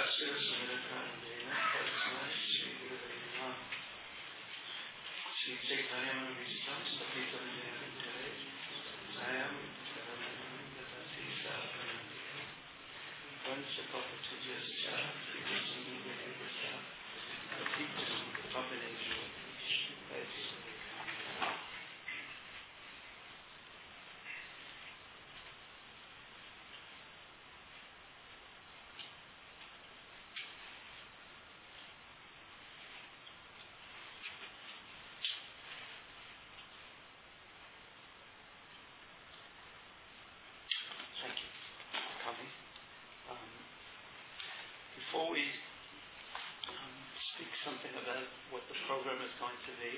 Before we speak something about what the program is going to be,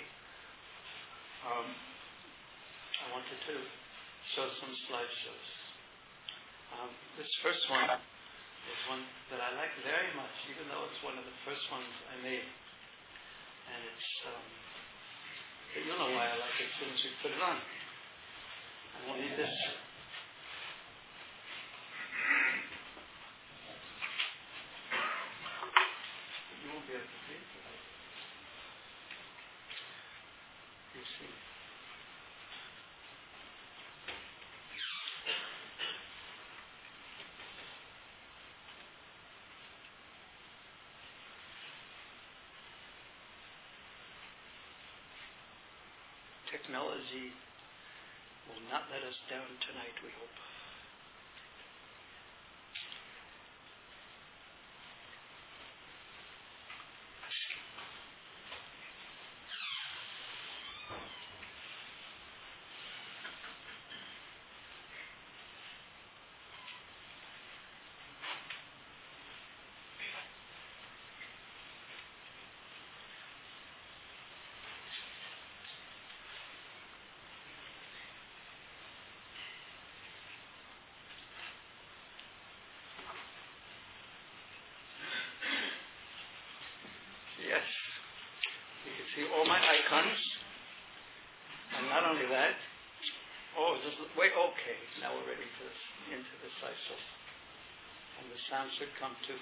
I wanted to show some slideshows. This first one is one that I like very much, even though it's one of the first ones I made. And it's, you'll know why I like it as soon as we put it on. I won't need this. Technology will not let us down tonight, we hope. Yes, you can see all my icons, and not only that, wait, okay, now we're ready for this, into the slideshow, and the sound should come too.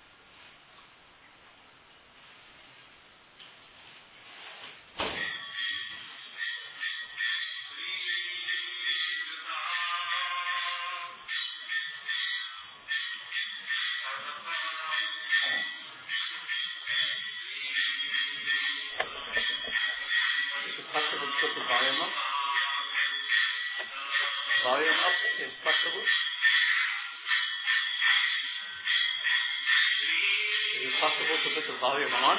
Volume up is possible. Is it possible to put the volume on?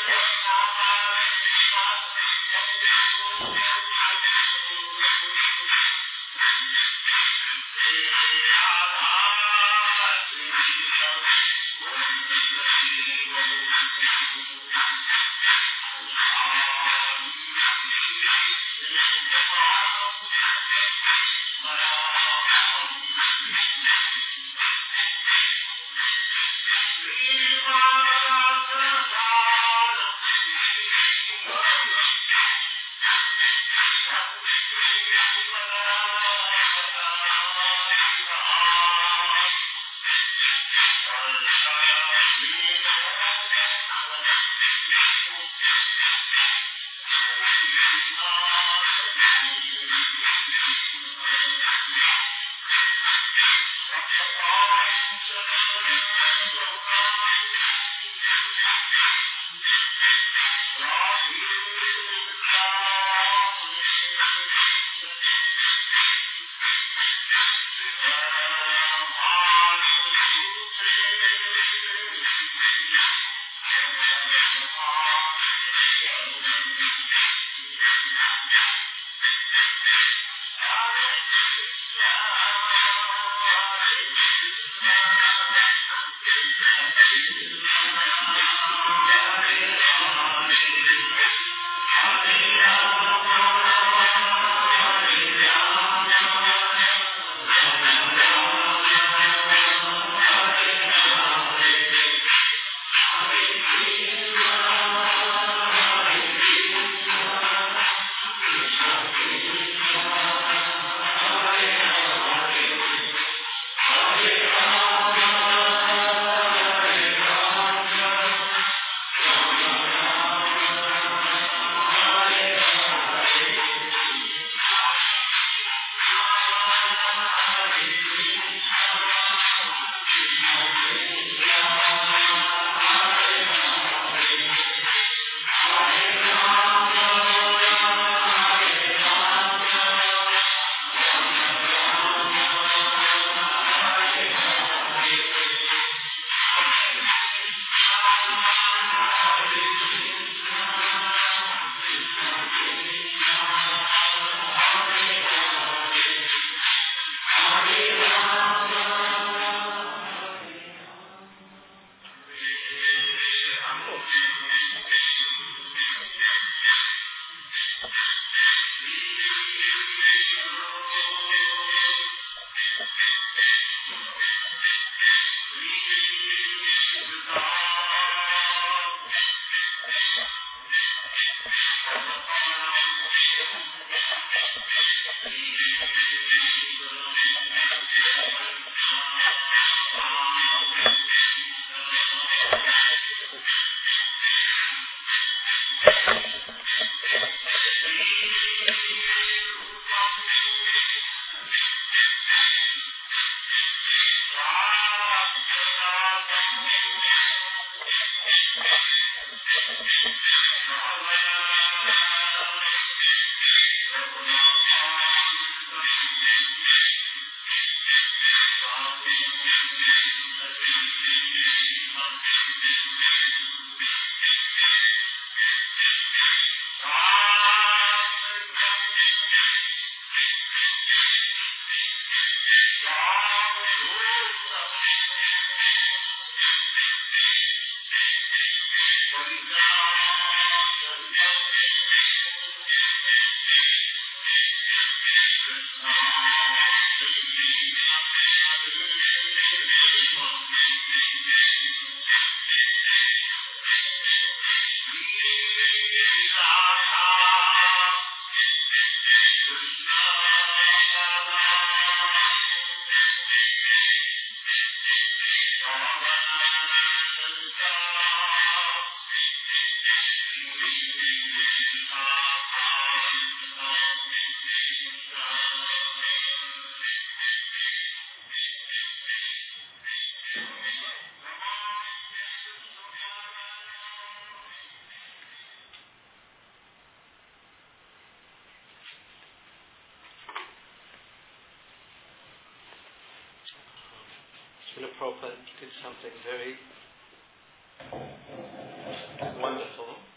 Srila Prabhupada did something very wonderful.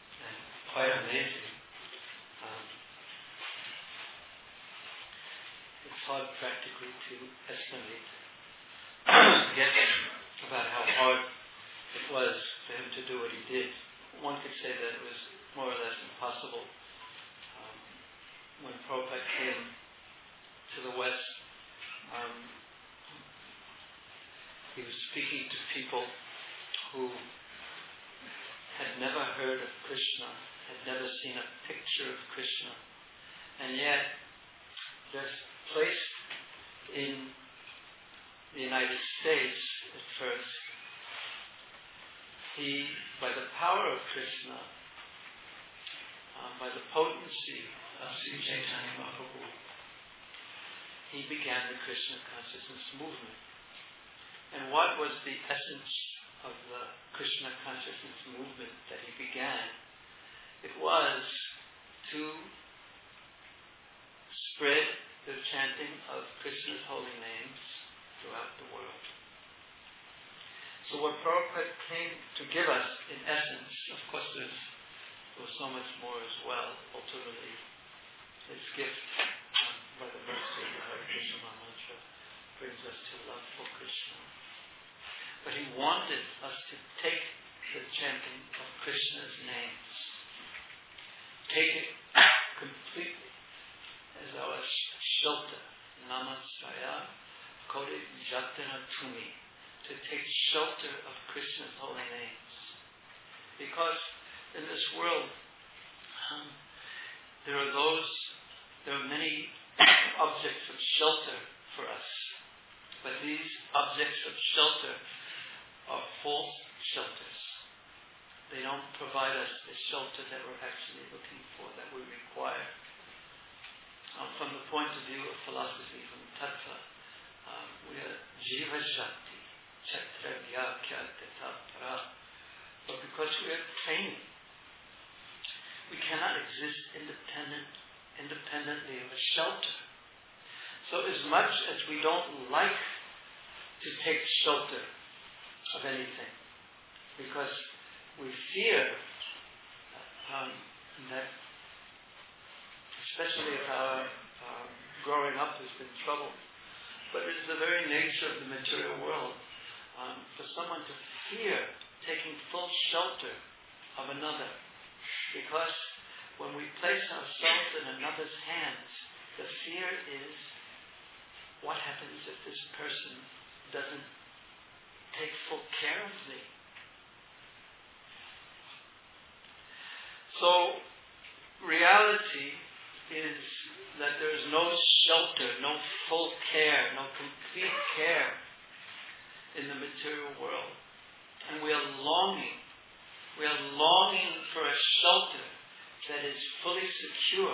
quite amazing. It's hard practically to estimate, guess about how hard it was for him to do what he did. One could say that it was more or less impossible. When Prabhupada came to the West, he was speaking to people who had never heard of Krishna, had never seen a picture of Krishna, and yet they're placed in the United States at first. He, by the power of Krishna, by the potency of Sri Chaitanya Mahaprabhu, he began the Krishna consciousness movement. And what was the essence of the Krishna consciousness movement that he began? It was to spread the chanting of Krishna's holy names throughout the world. So what Prabhupada came to give us, in essence, of course there was so much more as well, ultimately, his gift by the mercy of the Hare Krishna Mantra brings us to love for Krishna. But he wanted us to take the chanting of Krishna's names, take it completely as our shelter, Namasaya Kode Jatana Tumi, to take shelter of Krishna's holy names. Because in this world, there are many objects of shelter for us. But these objects of shelter are false shelters. They don't provide us the shelter that we're actually looking for, that we require. From the point of view of philosophy, from Tattva, we are Jiva Shakti, Chatra Vyakya Para. But because we are training, we cannot exist independently of a shelter. So as much as we don't like to take shelter of anything, because we fear that, especially if our growing up has been troubled, but it's the very nature of the material world for someone to fear taking full shelter of another, because when we place ourselves in another's hands, the fear is, what happens if this person doesn't take full care of me? So, reality is that there is no shelter, no full care, no complete care in the material world. And we are longing for a shelter that is fully secure,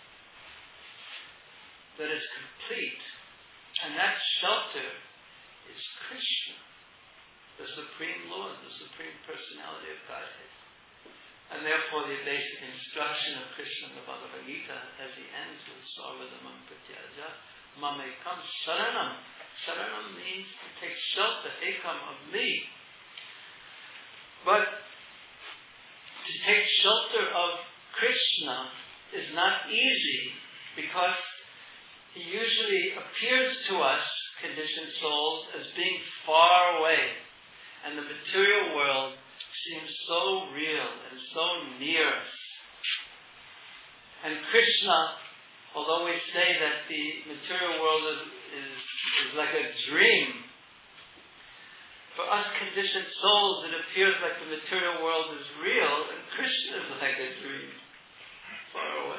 that is complete. And that shelter is Krishna, the Supreme Lord, the Supreme Personality of Godhead. And therefore the basic instruction of Krishna in the Bhagavad Gita, as he ends with Sarvadhamam Pratyaja, Mamekam Sharanam. Sharanam means to take shelter, ekam, of me. But to take shelter of Krishna is not easy, because he usually appears to us, conditioned souls, as being far away. And the material world seems so real and so near us. And Krishna, although we say that the material world is like a dream, for us conditioned souls it appears like the material world is real, and Krishna is like a dream, far away.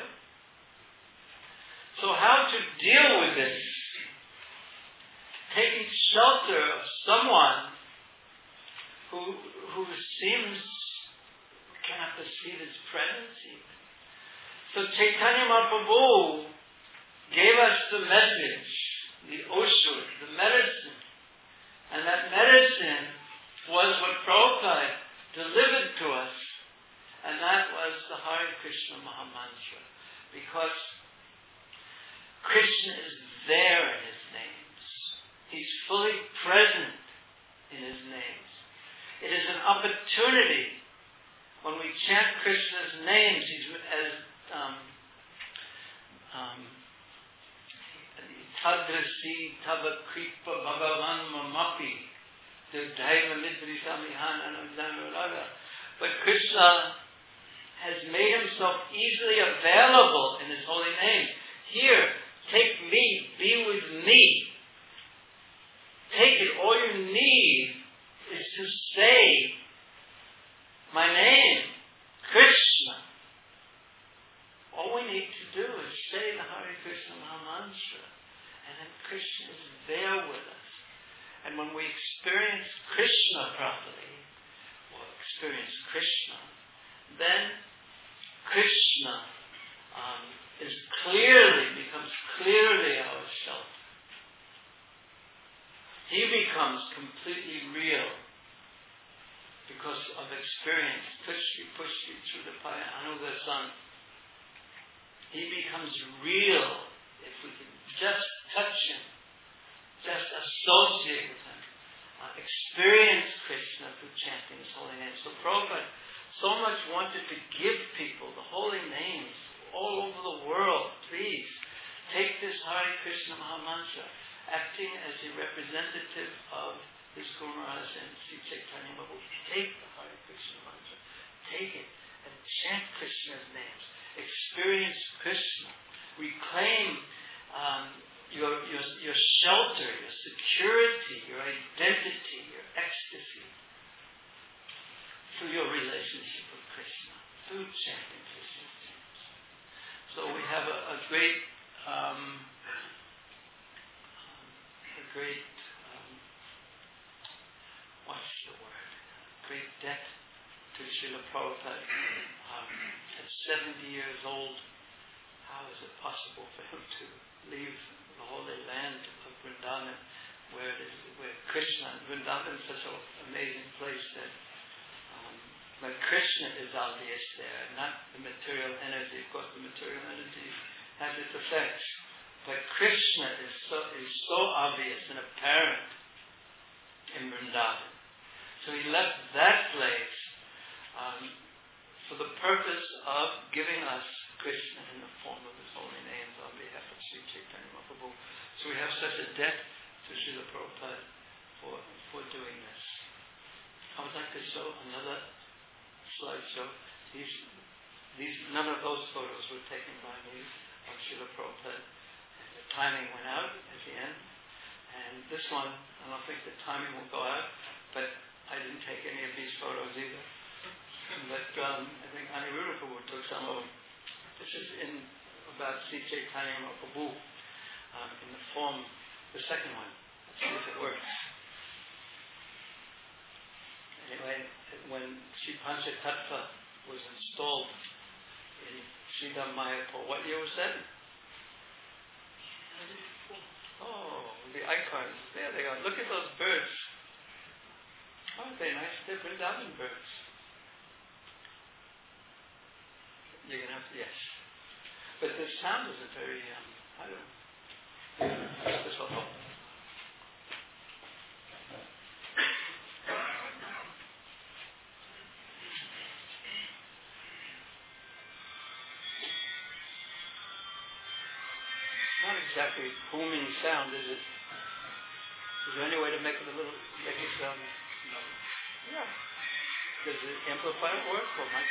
So how to deal with this? Taking shelter of someone who seems, we cannot perceive his presence even. So Chaitanya Mahaprabhu gave us the message, the Oshud, the medicine. And that medicine was what Prabhupada delivered to us. And that was the Hare Krishna Mahamantra. Because Krishna is there in his names. He's fully present in his names. It is an opportunity When we chant Krishna's names, as Tadrasi Tava Kripa Bhagavan Mamapi Daiva Midri Samihan Anandana. But Krishna has made himself easily available in his holy name. Here, take me, be with me. Take it. All you need is to say my name, Krishna. All we need to do is say the Hare Krishna Maha Mantra, and then Krishna is there with us. And when we experience Krishna properly, or experience Krishna, then Krishna becomes clearly our shelter. He becomes completely real because of experience. Pushti through the Paya Anuga Sun. He becomes real if we can just touch him, just associate with him, experience Krishna through chanting his holy name. So Prabhupada so much wanted to give people the holy names all over the world. Please, take this Hare Krishna Maha Mantra, acting as a representative of his Guru Maharaj and Sri Chaitanya Mahaprabhu. Take the Hare Krishna Mantra, take it, and chant Krishna's names. Experience Krishna. Reclaim your shelter, your security, your identity, your ecstasy through your relationship with Krishna, through chanting Krishna's names. So we have a great great debt to Srila Prabhupada. At 70 years old, how is it possible for him to leave the holy land of Vrindavan, where Krishna, Vrindavan is such an amazing place that but Krishna is obvious there, not the material energy. Of course, the material energy has its effects, but Krishna is so obvious and apparent in Vrindavan. So he left that place for the purpose of giving us Krishna in the form of his holy names on behalf of Sri Chaitanya Mahaprabhu. So we have such a debt to Srila Prabhupada for doing this. I would like to show another slideshow. None of those photos were taken by me of Srila Prabhupada. And the timing went out at the end. And this one, I don't think the timing will go out, but I didn't take any of these photos either. But I think Aniruddha Prabhu took some of them. This is about Sri Chaitanya Mahaprabhu in the form, the second one. Let's see if it works. Anyway, when Sri Panchatattva was installed in Sridham Mayapur, what year was that? Oh, the icons. There they are. Look at those birds. Aren't they nice? They're Vrindavan birds. You're going to have to, yes. But the sound isn't very, I don't know. This will help. Not exactly booming sound, is it? Is there any way to make it sound? No. Yeah. Does the amplifier work or mic?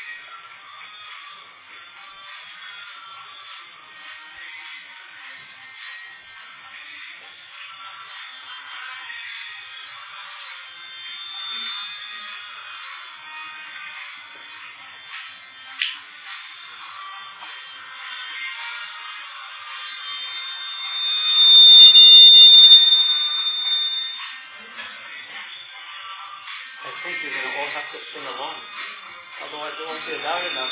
I think you're going to all have to sing along. Otherwise it won't be loud enough.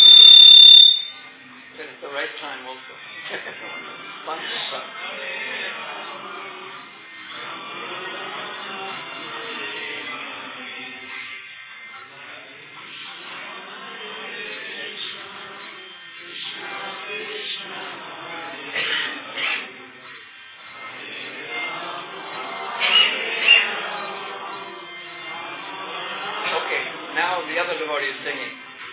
But at the right time also. Fun stuff. Now the other devotee is singing.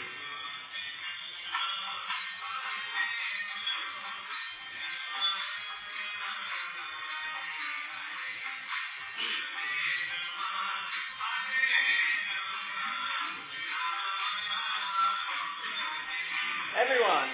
Everyone.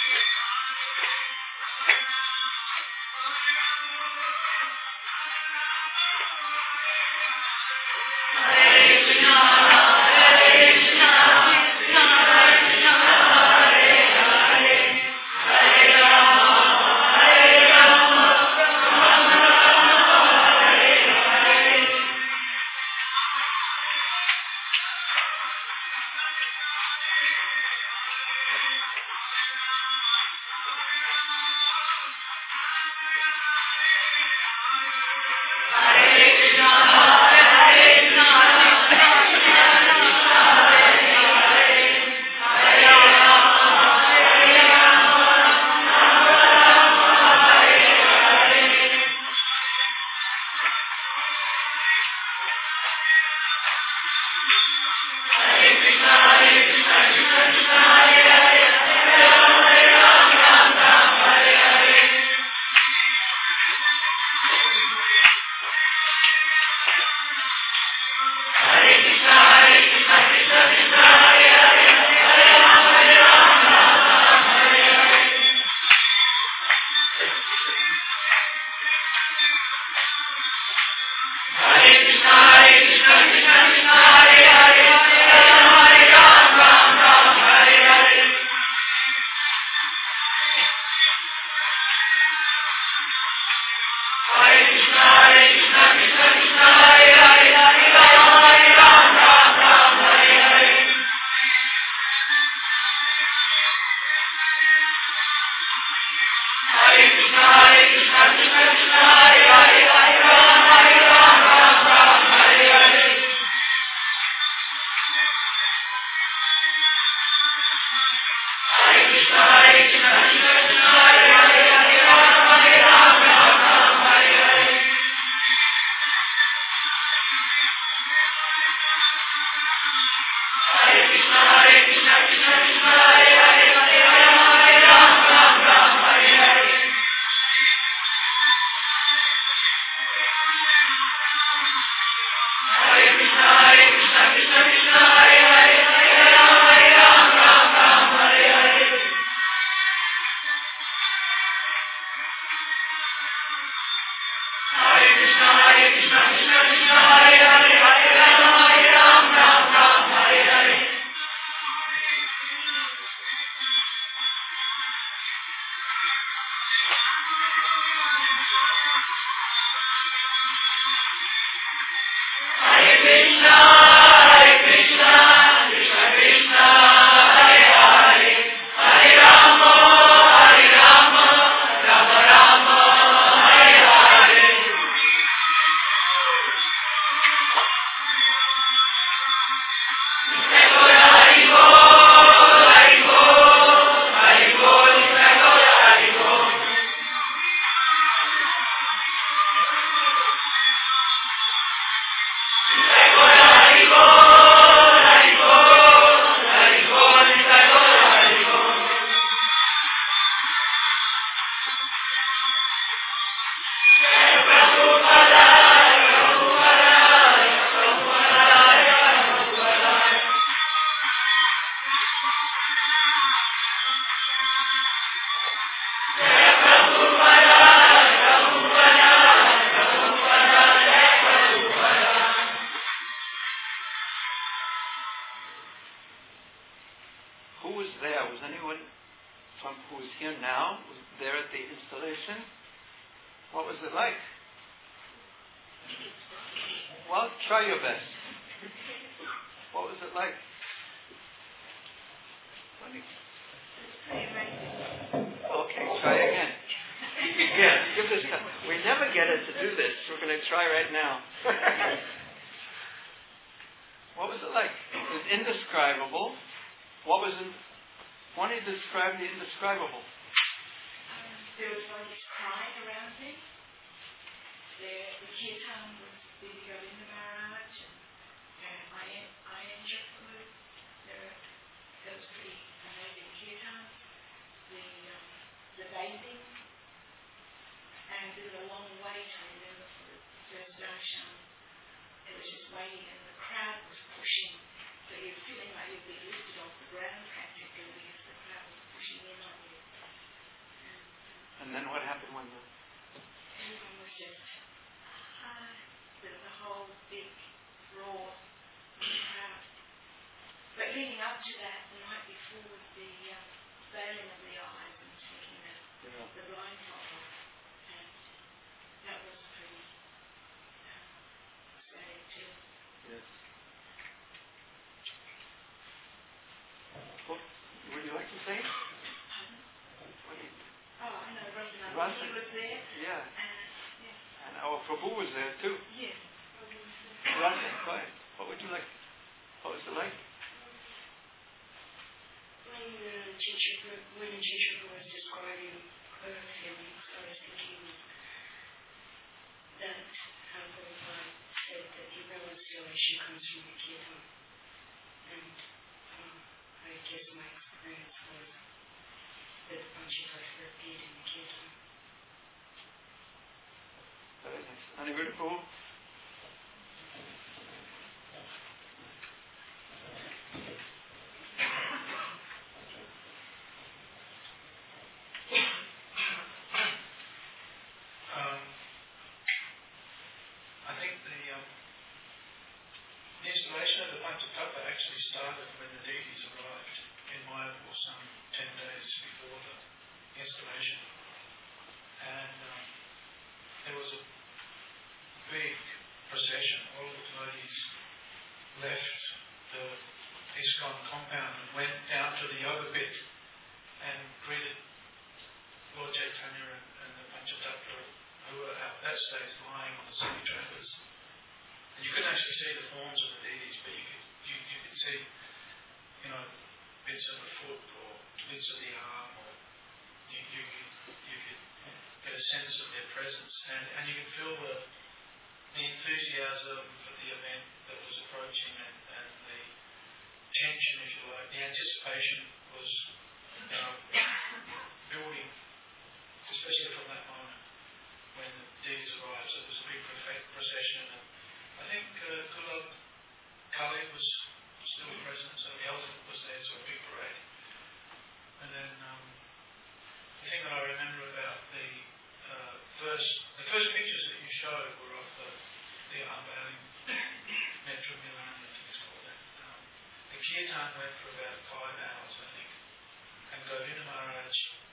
So you're feeling like you've been lifted off the ground practically because the crowd was pushing in on you. big, broad crowd. But leading up to that, the night before, with the veiling of the eyes and taking the blindfold off, and that was pretty sad too. Yes. What would you like to say? I know Rosalind. Rosalind. He was there. Yeah. Yeah. And our Prabhu was there too. Yes. Rosalind, go ahead. What would you like? What was it like? When Chichika was describing her feelings, I was thinking that how Prabhupada said that even installation comes from the kirtan. And I guess my experience was that Panchatattva appeared in the kirtan. Very nice. Anybody, Prabhu? I think the installation of the Panchatattva actually started when the deities arrived in Mayapur some 10 days before the installation. And there was a big procession. All the devotees left the ISKCON compound and went down to the yoga pit and greeted Lord Chaitanya and the Panchatattva, who were at that stage lying on the sea trappers. And you couldn't actually see the forms of the deities, but you could see, bits of the foot or bits of the arm, or you could get a sense of their presence, and you could feel the enthusiasm for the event that was approaching, and the tension, if you like, the anticipation was building, especially from that moment when the deities arrived. So it was a big procession, and I think Kulab Kali was still present, so the elephant was there, so a big parade. And then the thing that I remember about the first pictures that you showed were of the unveiling Metro Milan, I think it's called that. The kirtan went for about 5 hours, I think, and Govinda Maharaj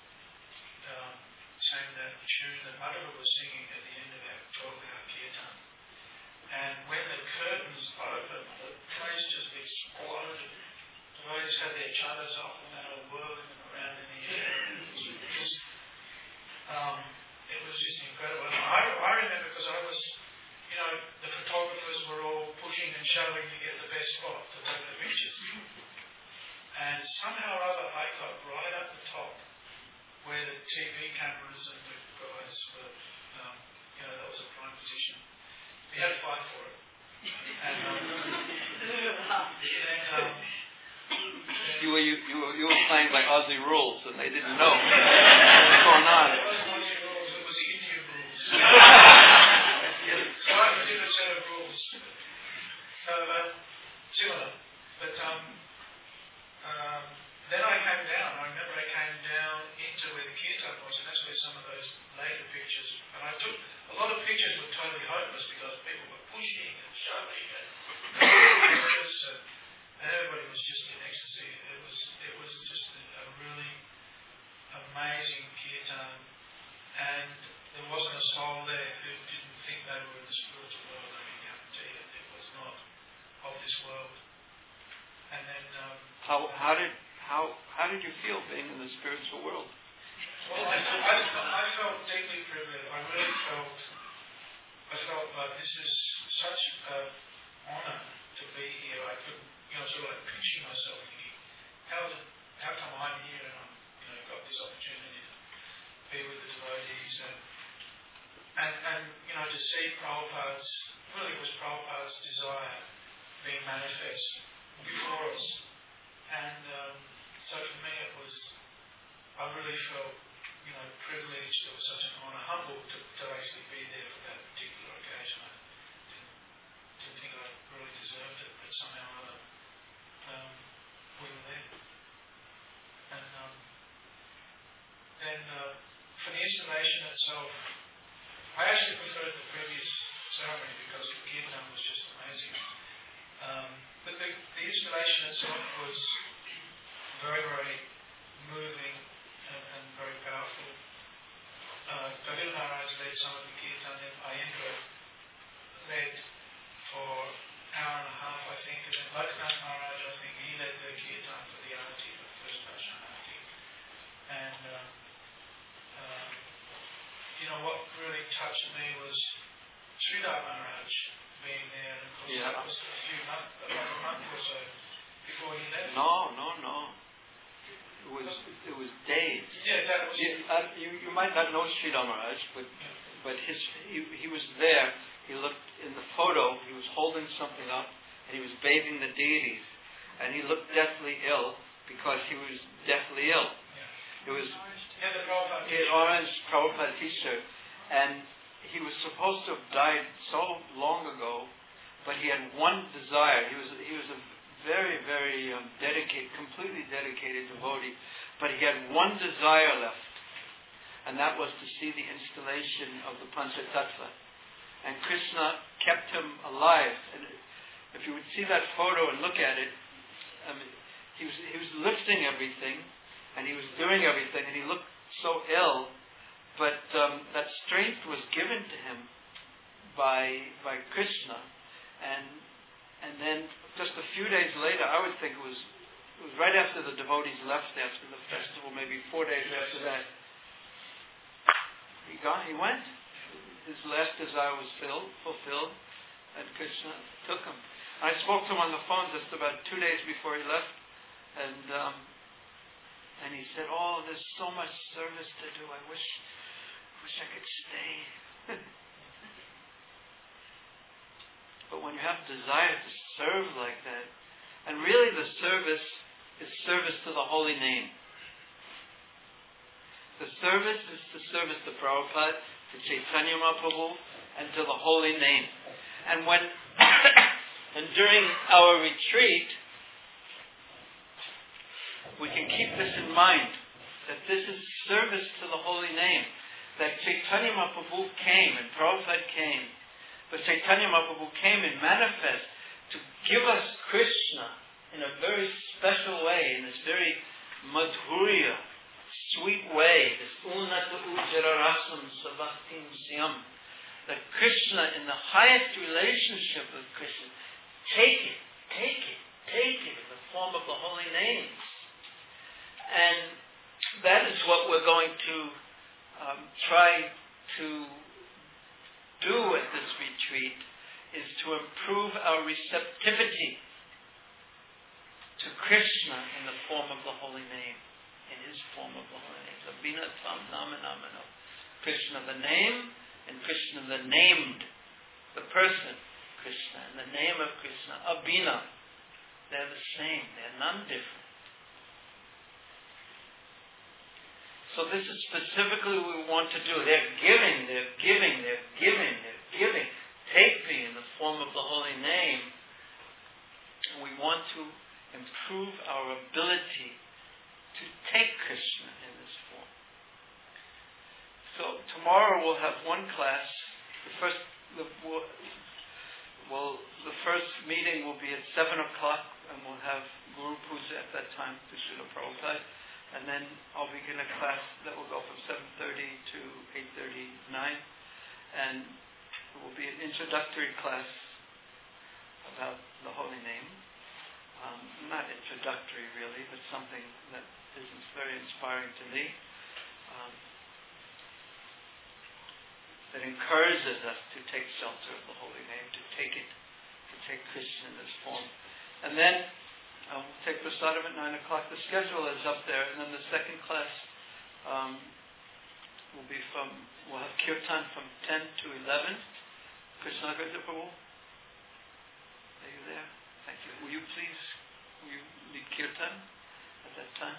sang that tune that Madhava was singing at the end of that 12-hour kirtan. And when the curtains opened, the place just exploded. The devotees had their chatters off and they were whirling them around in the air. It was just incredible. And I remember, because I was, the photographers were all pushing and shoving to get the best spot to take the pictures. And somehow or other I got right up the top where the TV cameras and the guys were, that was a prime position. We had to fight for it. And You were playing by Aussie rules, and they didn't know what was going on. It wasn't Aussie rules, it was the Indian rules. Slightly different set of rules. Similar. But then I came down. I remember I came down into where the kirtan was, and that's where some of those later pictures. And I took a lot of pictures were totally hopeless because people were pushing and shoving and everybody was just in ecstasy. It was just a really amazing kirtan, and there wasn't a soul there who didn't think they were in the spiritual world. I can guarantee it. It was not of this world. And then how did you feel being in the spiritual world? Well, I felt deeply privileged. I really felt like this is such an honour to be here. I couldn't, sort of like pinching myself, thinking, how come I'm here and I'm, got this opportunity to be with the devotees and to see Prabhupada's, really it was Prabhupada's desire being manifest before us. And so for me it was, I really felt, privileged. It was such an honour, humbled to actually be there for that particular occasion. I didn't think I really deserved it, but somehow or other we were there. And then for the installation itself, I actually preferred the previous ceremony because the kirtan was just amazing. But the installation itself was very, very moving and very powerful. Gavil Maharaj led some of the kirtan, and Ayendra led for an hour and a half, I think, and then Loknath Maharaj, I think, he led the kirtan for the Arati, the first Darshan Arati. And what really touched me was Sridhar Maharaj being there, and of course that was about a month or so before he left. No. It was days. Yeah, that was. You might not know Sridhar Maharaj, but he was there. He looked in the photo. He was holding something up, and he was bathing the deities, and he looked deathly ill because he was deathly ill. Yeah. It was the Prabhupada. He had orange Prabhupada t-shirt, and he was supposed to have died so long ago, but he had one desire. He was a very, very completely dedicated devotee, but he had one desire left, and that was to see the installation of the Panchatattva. And Krishna kept him alive. And if you would see that photo and look at it, he was lifting everything, and he was doing everything, and he looked so ill, but that strength was given to him by Krishna, and then just a few days later, I would think it was right after the devotees left after the festival, maybe 4 days after that, he went. His last desire was fulfilled, and Krishna took him. I spoke to him on the phone just about 2 days before he left, and he said, "Oh, there's so much service to do. I wish I could stay." But when you have desire to serve like that, and really the service is service to the holy name. The service is the service to Prabhupada, to Chaitanya Mahaprabhu, and to the holy name. And and during our retreat, we can keep this in mind, that this is service to the holy name. That Chaitanya Mahaprabhu came and Prabhupada came. But Chaitanya Mahaprabhu came in manifest to give us Krishna in a very special way, in this very madhurya, sweet way, this unnata ujjararasam savaktim siyam, that Krishna, in the highest relationship with Krishna, take it in the form of the holy names. And that is what we're going to try to do at this retreat, is to improve our receptivity to Krishna in the form of the holy name, in his form of the holy name. Abhina Tam Namanamano. Krishna the name, and Krishna the named, the person, Krishna, and the name of Krishna, Abhina. They're the same, they're none different. So this is specifically what we want to do. They're giving. Take me in the form of the holy name. And we want to improve our ability to take Krishna in this form. So tomorrow we'll have one class. The first meeting will be at 7 o'clock, and we'll have Guru Puja at that time to Srila Prabhupada. And then I'll begin a class that will go from 7:30 to 8:39. And it will be an introductory class about the holy name. Not introductory really, but something that is very inspiring to me. That encourages us to take shelter of the holy name, to take Krishna in this form. And then we'll take prasadam at 9 o'clock. The schedule is up there. And then the second class we'll have kirtan from 10 to 11. Krishna Prabhu, are you there? Thank you. Will you lead kirtan at that time?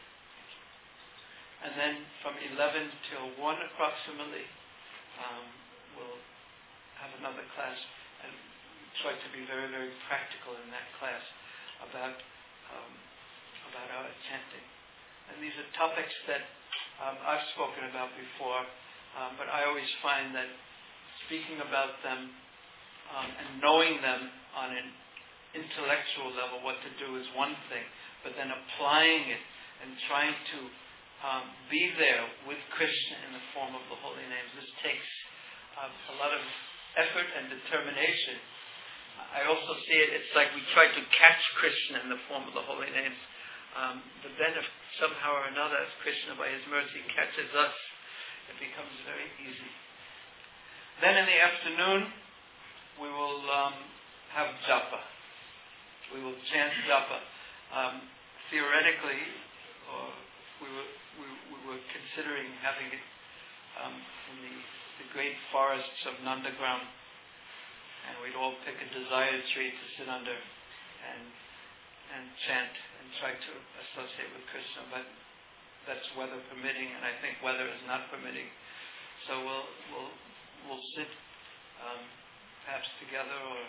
And then from 11 till 1 approximately, we'll have another class and try to be very, very practical in that class about our chanting. And these are topics that I've spoken about before, but I always find that speaking about them and knowing them on an intellectual level, what to do is one thing, but then applying it and trying to be there with Krishna in the form of the holy names. This takes a lot of effort and determination. I also see it's like we try to catch Krishna in the form of the holy names. But then if somehow or another, as Krishna by His mercy catches us, it becomes very easy. Then in the afternoon, we will have japa. We will chant japa. Theoretically, we were considering having it in the great forests of Nandagram, and we'd all pick a desired tree to sit under and chant and try to associate with Krishna, but that's weather permitting, and I think weather is not permitting. So we'll sit perhaps together or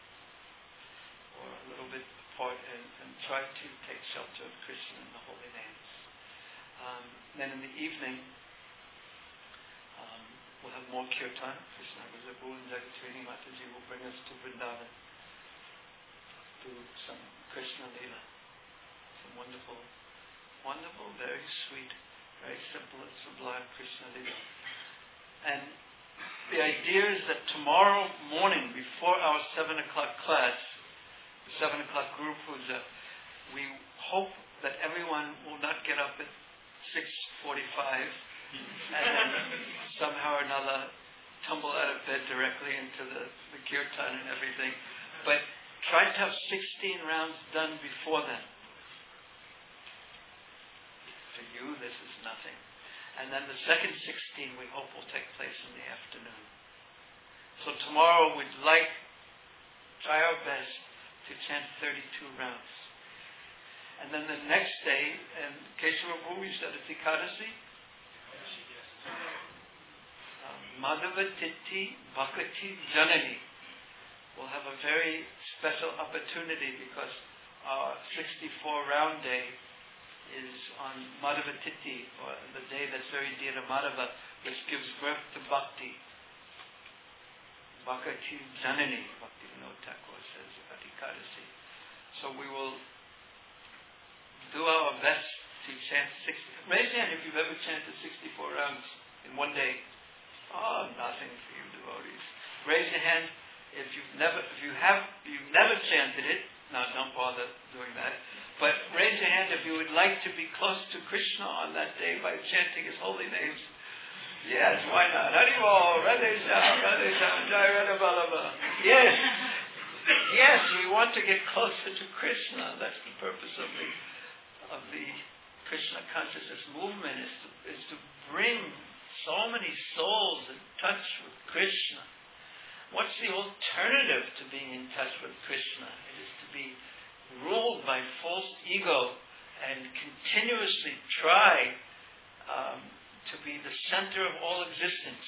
a little bit apart and try to take shelter of Krishna in the holy names. Then in the evening, we'll have more kirtan. Krishna Gazabu and Jagatrini Mataji will bring us to Vrindavan to some Krishna Leela. Some wonderful, very sweet, very simple and sublime Krishna Leela. And the idea is that tomorrow morning, before our 7 o'clock class, the 7 o'clock Guru Puja, we hope that everyone will not get up at 6:45 and then somehow or another tumble out of bed directly into the kirtan and everything, but try to have 16 rounds done before then. For you, this is nothing. And then the second 16 we hope will take place in the afternoon. So tomorrow we'd try our best to chant 32 rounds. And then the next day, and Keshava Bhuvi said it's Ekadasi, Madhava Tithi Bhakati Janani. We'll have a very special opportunity because our 64 round day is on Madhava Tithi, or the day that's very dear to Madhava, which gives birth to Bhakti. Bhakati Janani, Bhakti Vinod Thakur says at Ekadasi. So we will do our best to chant 60. Raise your hand if you've ever chanted 64 rounds in one day. Oh, nothing for you devotees. Raise your hand if you've never chanted it. Now, don't bother doing that. But raise your hand if you would like to be close to Krishna on that day by chanting His holy names. Yes, why not? Haribol, Radhe Shyam, Radhe Shyam, Jai Radha Vallabha. Yes, yes, we want to get closer to Krishna. That's the purpose of the Krishna consciousness movement, is to bring so many souls in touch with Krishna. What's the alternative to being in touch with Krishna? It is to be ruled by false ego and continuously try to be the center of all existence.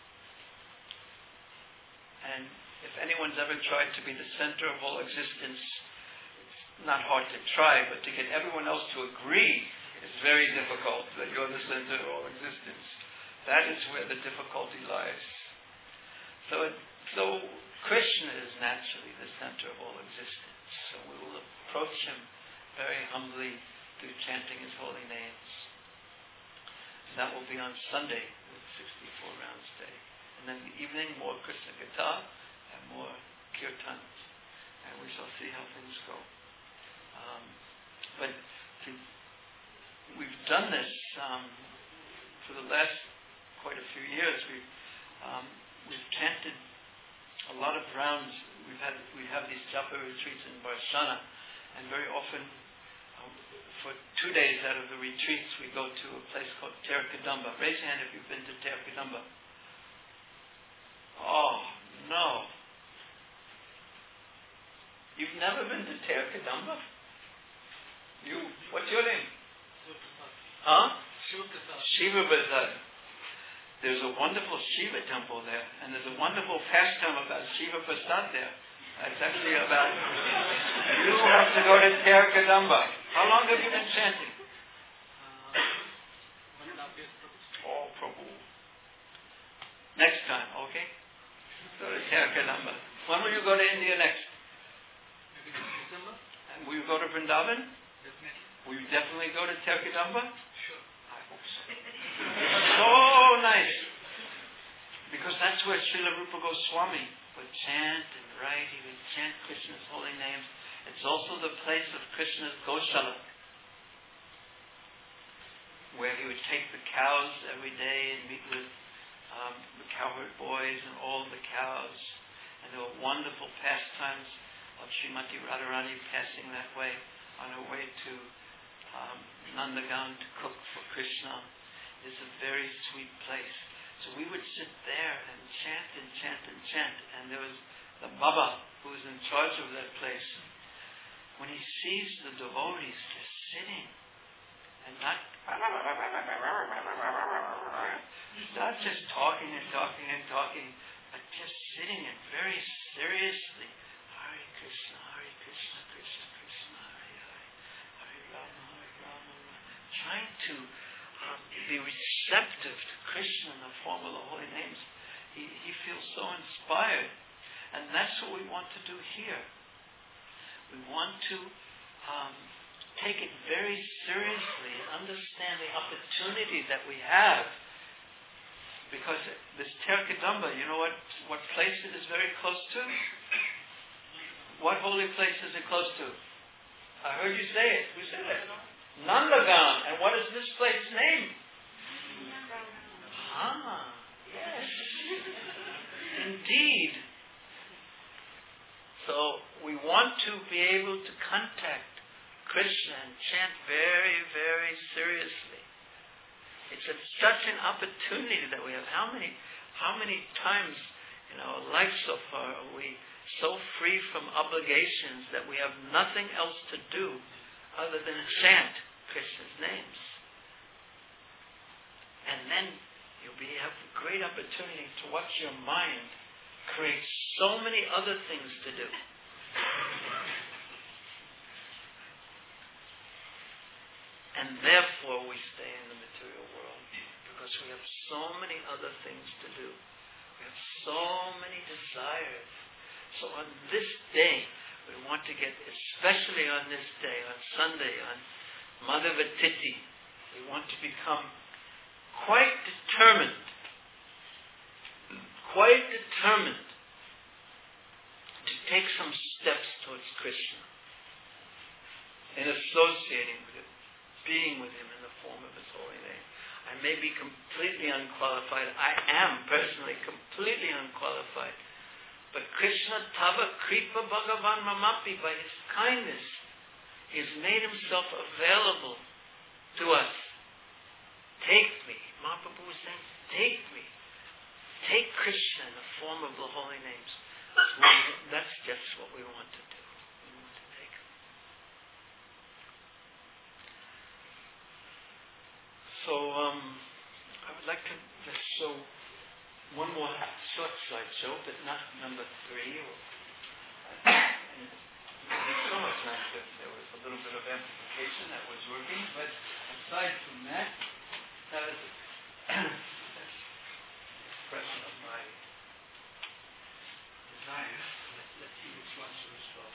And if anyone's ever tried to be the center of all existence, it's not hard to try, but to get everyone else to agree is very difficult, that you're the center of all existence. That is where the difficulty lies. So Krishna is naturally the center of all existence. So we will approach Him very humbly through chanting His holy names. And that will be on Sunday, the 64 rounds day. And then in the evening, more Krishna Katha and more kirtans. And we shall see how things go. But we've done this for the last quite a few years. We've chanted a lot of rounds. We have these japa retreats in Varsana, and very often for 2 days out of the retreats we go to a place called Terkadamba. Raise your hand if you've been to Terkadamba. Oh no, you've never been to Terkadamba? What's your name? Huh? Shiva Prasad. There's a wonderful Shiva temple there, and there's a wonderful pastime about Shiva Prasad there. It's actually about you have to go to Terkadamba. How long have you been chanting? 1.5 years. Oh, Prabhu. Next time, okay? Go to Terkadamba. When will you go to India next? December? And will you go to Vrindavan? Definitely. Will you definitely go to Terkadamba? Sure. I hope so. So nice. Because that's where Srila Rupa Goswami would chant and write. He would chant Krishna's holy names. It's also the place of Krishna's Goshala, where he would take the cows every day and meet with the cowherd boys and all the cows. And there were wonderful pastimes of Srimati Radharani passing that way on her way to Nandagaon to cook for Krishna. It's a very sweet place. So we would sit there and chant and chant and chant. And there was the Baba who was in charge of that place. When he sees the devotees just sitting and not just talking and talking and talking, but just sitting and very seriously, Hare Krishna, Krishna Krishna, Hare Hare, Hare Rama, trying to be receptive to Krishna in the form of the holy names. He feels so inspired. And that's what we want to do here. We want to take it very seriously and understand the opportunity that we have. Because this Terkadamba, you know what place it is very close to? What holy place is it close to? I heard you say it. Who said that? Nandagaon. And what is this place's name? Yes. Indeed. So we want to be able to contact Krishna and chant very, very seriously. It's such an opportunity that we have. How many times in our life so far are we so free from obligations that we have nothing else to do other than chant Krishna's names? And then you'll have a great opportunity to watch your mind create so many other things to do. And therefore we stay in the material world, because we have so many other things to do. We have so many desires. So on this day, we want to get, especially on this day, on Sunday, on Madhava Tithi, we want to become quite determined to take some steps towards Krishna in associating with Him, being with Him in the form of His holy name. I may be completely unqualified. I am personally completely unqualified. But Krishna Tava Kripa Bhagavan Mamapi, by His kindness, He has made Himself available to us. Take me. Mahaprabhu was saying, take me. Take Krishna in the form of the holy names. That's just what we want to do. We want to take Him. So, I would like to just show one more short slideshow, but not number 3. It's so much nice that there was a little bit of amplification that was working, but aside from that, that is an expression of my desire. Let's see which one should we show.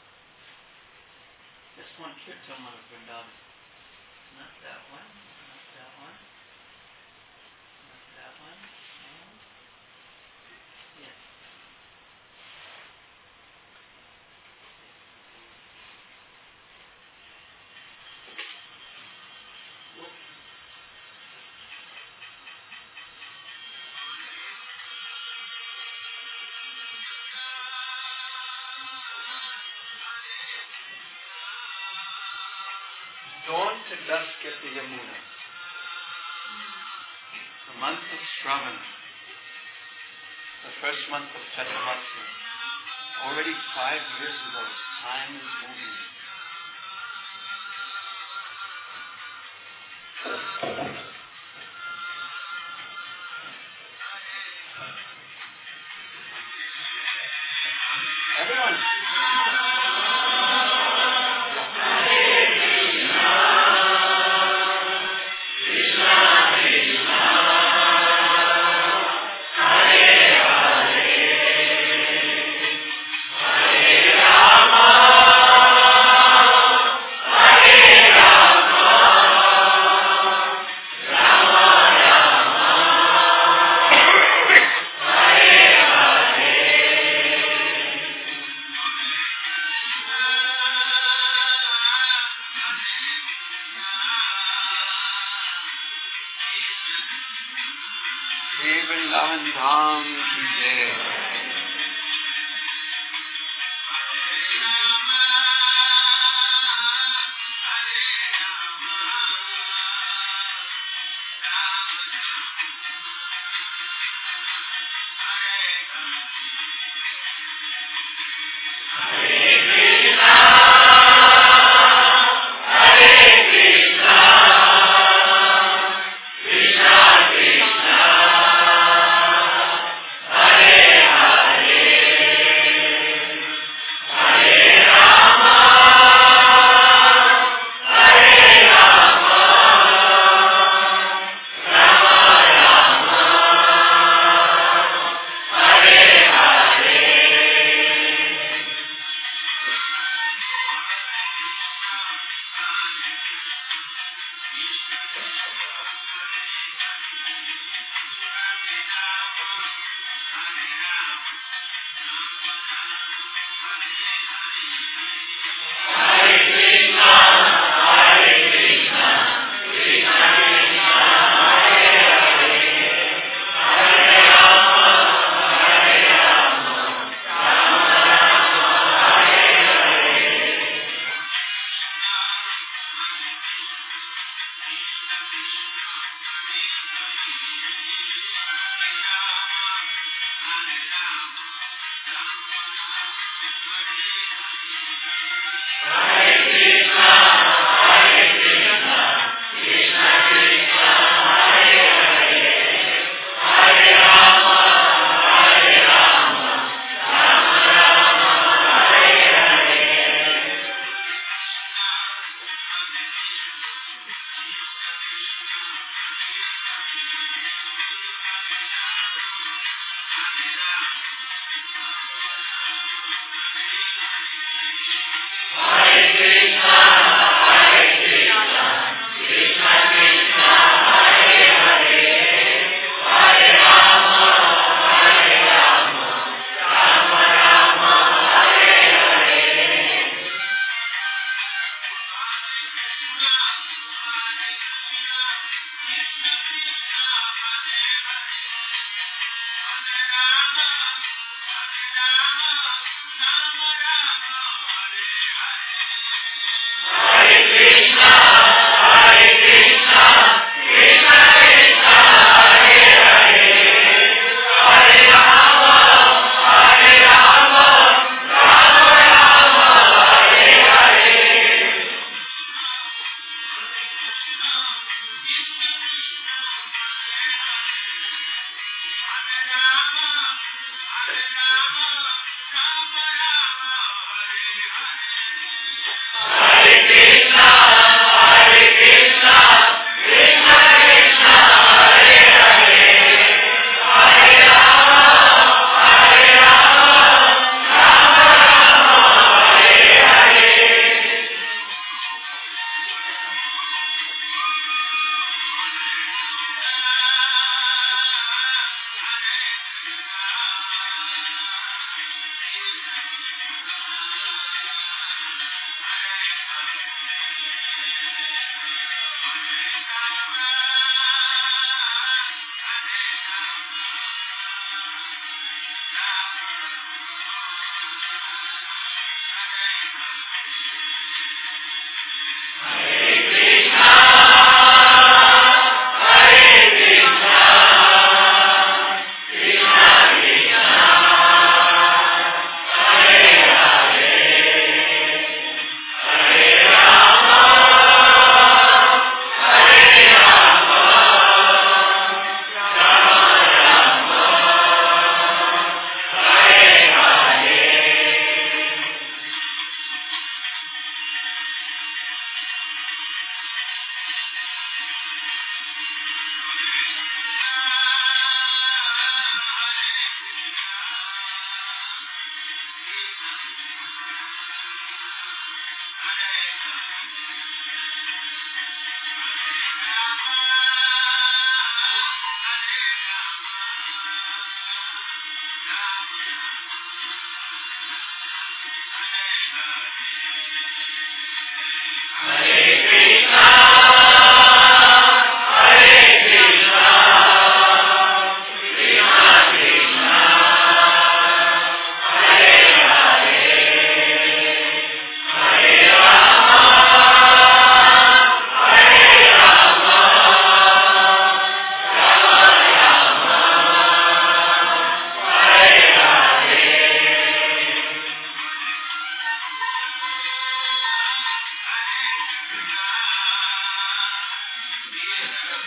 This one, Kirtamana Vrindavan. Not that one. Not that one. Not that one. And yes. Dawn to dusk at the Yamuna. The month of Shravan. The first month of Chaturmasya. Already 5 years ago, time is moving. Everyone. Hare Hare Shri Vrindavan धाम की जय।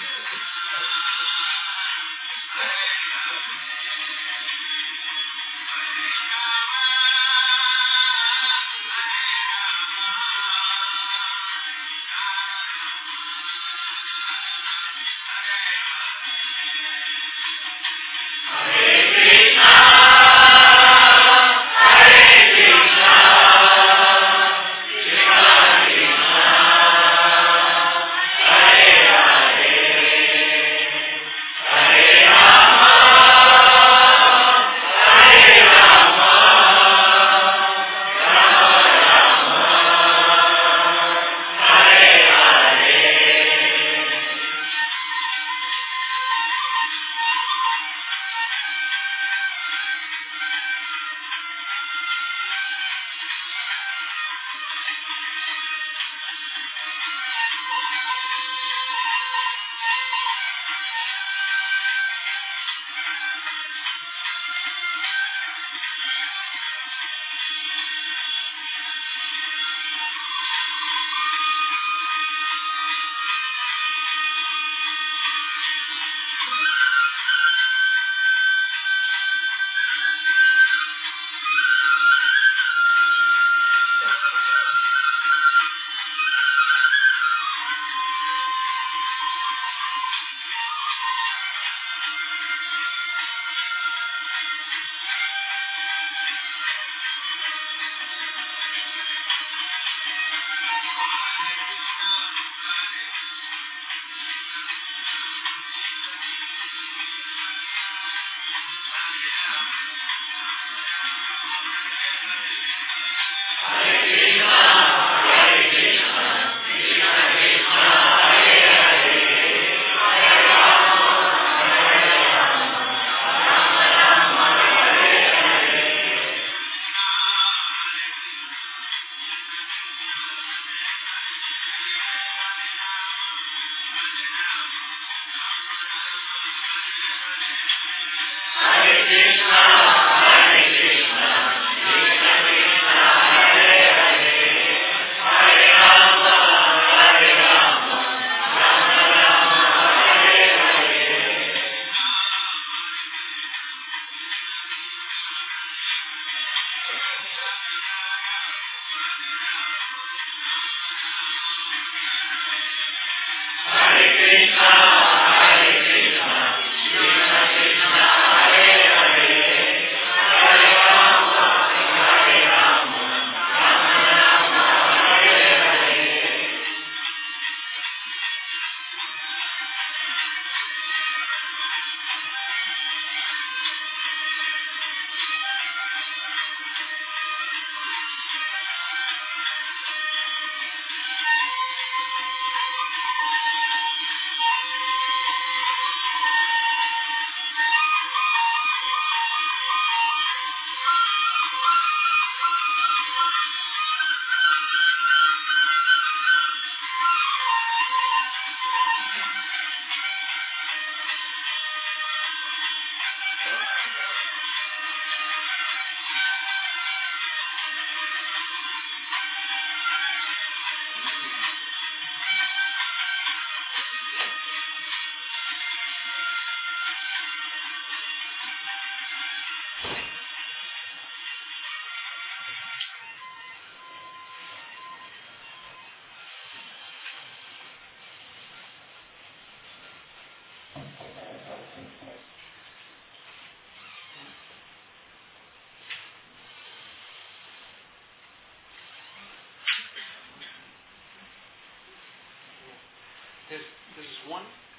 There's one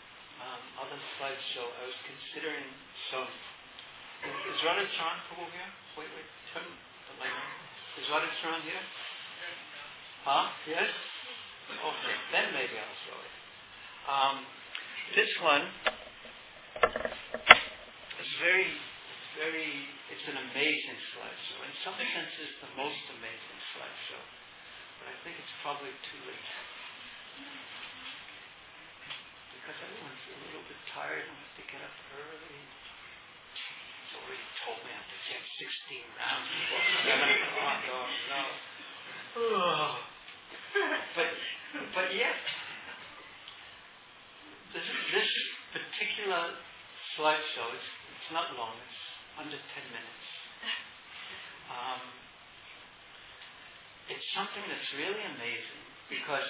other slideshow I was considering showing. Is Radhacharan Prabhu here? Wait, turn the light on. Is Radhacharan here? Huh? Yes? Okay, then maybe I'll show it. This one is it's an amazing slideshow. In some senses, the most amazing slideshow. But I think it's probably too late. Because everyone's a little bit tired and have to get up early. He's already told me I have to get 16 rounds before 7 o'clock. Oh, no. But yet, this is this particular slideshow, it's not long, it's under 10 minutes. It's something that's really amazing because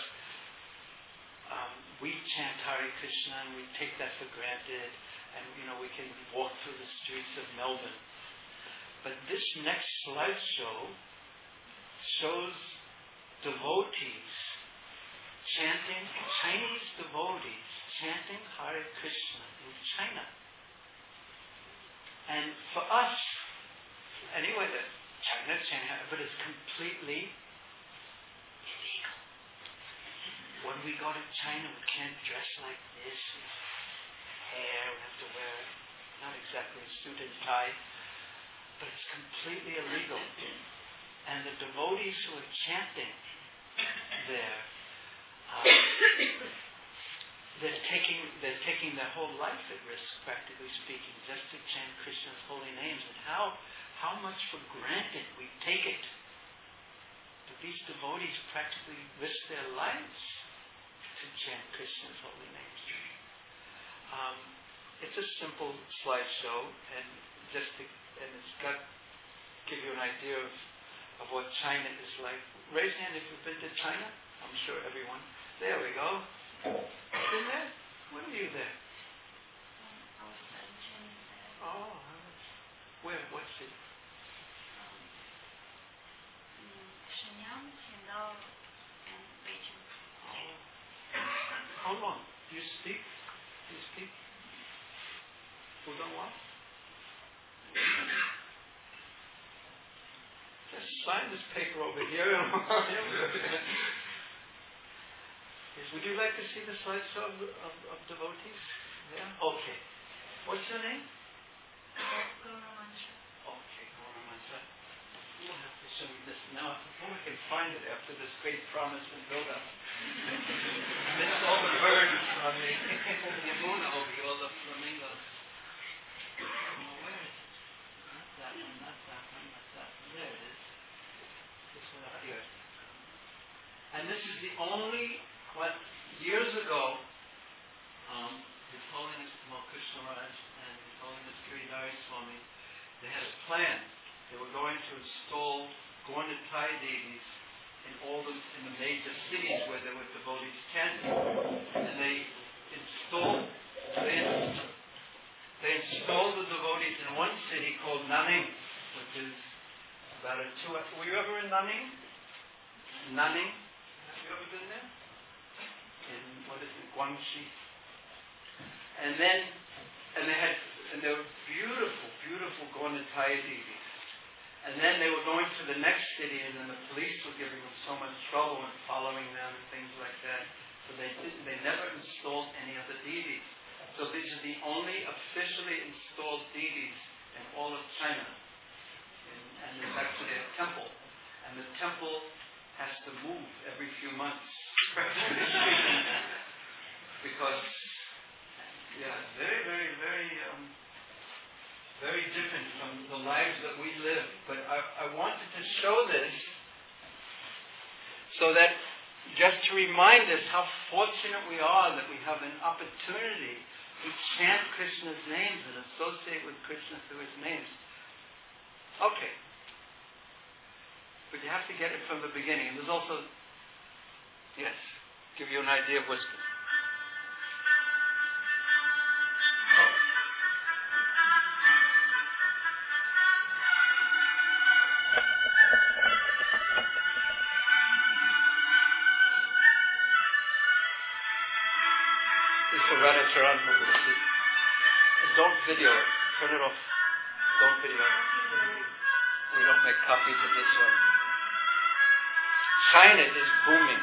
we chant Hare Krishna and we take that for granted, and we can walk through the streets of Melbourne. But this next slideshow shows devotees chanting, Chinese devotees chanting Hare Krishna in China. And for us, anyway, China, but it's completely illegal. When we go to China, we can't dress like this with hair. We have to wear not exactly a suit and tie, but it's completely illegal. And the devotees who are chanting there, they're taking their whole life at risk, practically speaking, just to chant Krishna's holy names. And how much for granted we take it. But these devotees practically risk their lives to chant Krishna's holy names. It's a simple slideshow, and it's got give you an idea of what China is like. Raise your hand if you've been to China. I'm sure everyone. There we go. Been there? When were you there? I was 17 there. Oh, where? What city? Shenyang, Qingdao, and Beijing. Oh. How long? Do you speak? Pudongwa? Just sign this paper over here. Yes, would you like to see the slideshow of devotees? Yeah? Okay. What's your name? Gauravamsha. Okay, Gauravamsha. You'll have to show me this now. Before we can find it after this great promise and build-up. It's all the birds on me. Yamuna over here, all the flamingos. Oh, where is it? Not that one, not that one, not that one. There it is. This one up here. And this is the only, years ago, His Holiness Tamal Krishna Raj and His Holiness Giridhari Swami, they had a plan. They were going to install Gaurnitai deities in the major cities where there were devotees chanting. And they installed the devotees in one city called Nanning, which is about a 2 hour. Were you ever in Nanning? Nanning? Have you ever been there? Guangxi. And they were beautiful Gaurnitai deities. And then they were going to the next city, and then the police were giving them so much trouble and following them and things like that. So they never installed any of the deities. So these are the only officially installed deities in all of China. And there's actually a temple. And the temple has to move every few months. Because, very, very, very, very different from the lives that we live. But I wanted to show this so that just to remind us how fortunate we are that we have an opportunity to chant Krishna's names and associate with Krishna through His names. Okay. But you have to get it from the beginning. And there's also, give you an idea of what's... Don't video it. Turn it off. Don't video it. We don't make copies of this one. China is booming.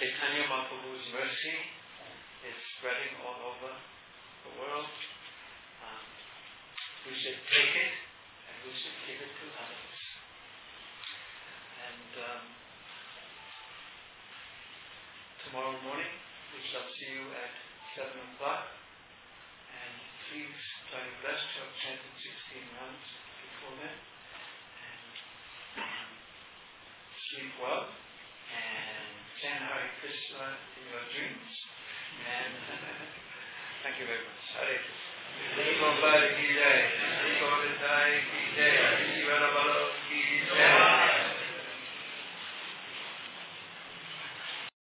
Chaitanya Mahaprabhu's mercy is spreading all over the world. We should take it and we should give it to others. And tomorrow morning we shall see you at 7 o'clock. And please try to bless to have chanted 16 rounds before then. And sleep well. And chant Hare Krishna in your dreams. And thank you very much. Hare Krishna. Shri Gopal ki jai. Shri Govinda ki jai.